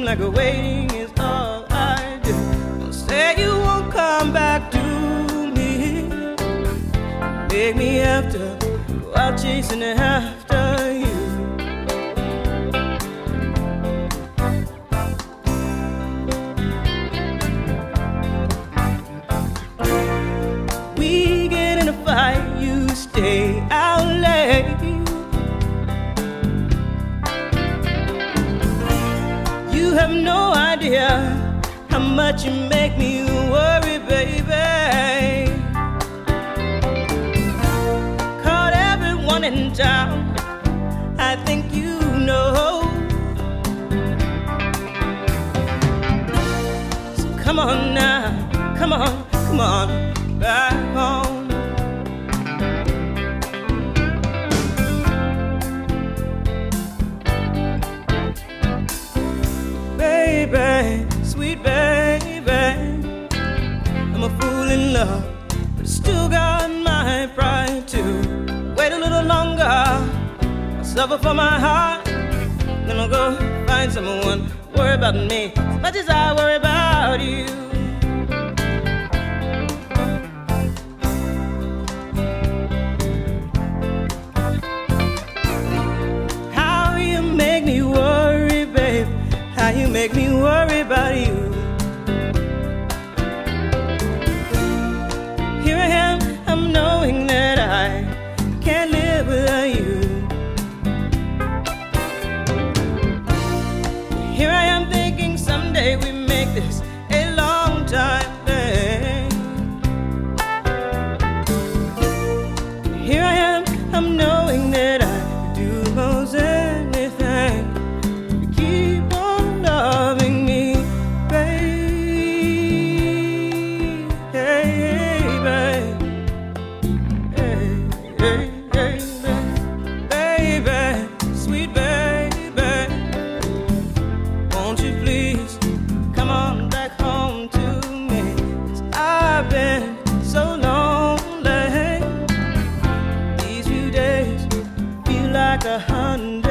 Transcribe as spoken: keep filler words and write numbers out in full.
like waiting is all I do. Don't say you won't come back to me. Make me have to go out chasing after you. We get in a fight, you stay out late. You have no idea how much you make me worry, baby. Caught everyone in town, I think you know. So come on now, come on, come on, back home. Baby, sweet baby, I'm a fool in love, but still got my pride too. Wait a little longer, I'll suffer for my heart, then I'll go find someone. Worry about me as much as I worry about you. How you make me worry, babe. How you make me worry about you. Here I am, I'm knowing that I can't live without you. Here I am thinking someday we make this a long time thing. Here I am, I'm knowing that I could do most anything. Keep on loving me, babe. Hey, babe. Hey, hey, hey, babe. Baby, sweet baby, won't you please come on back home to me? 'Cause I've been so lonely. These few days feel like a hundred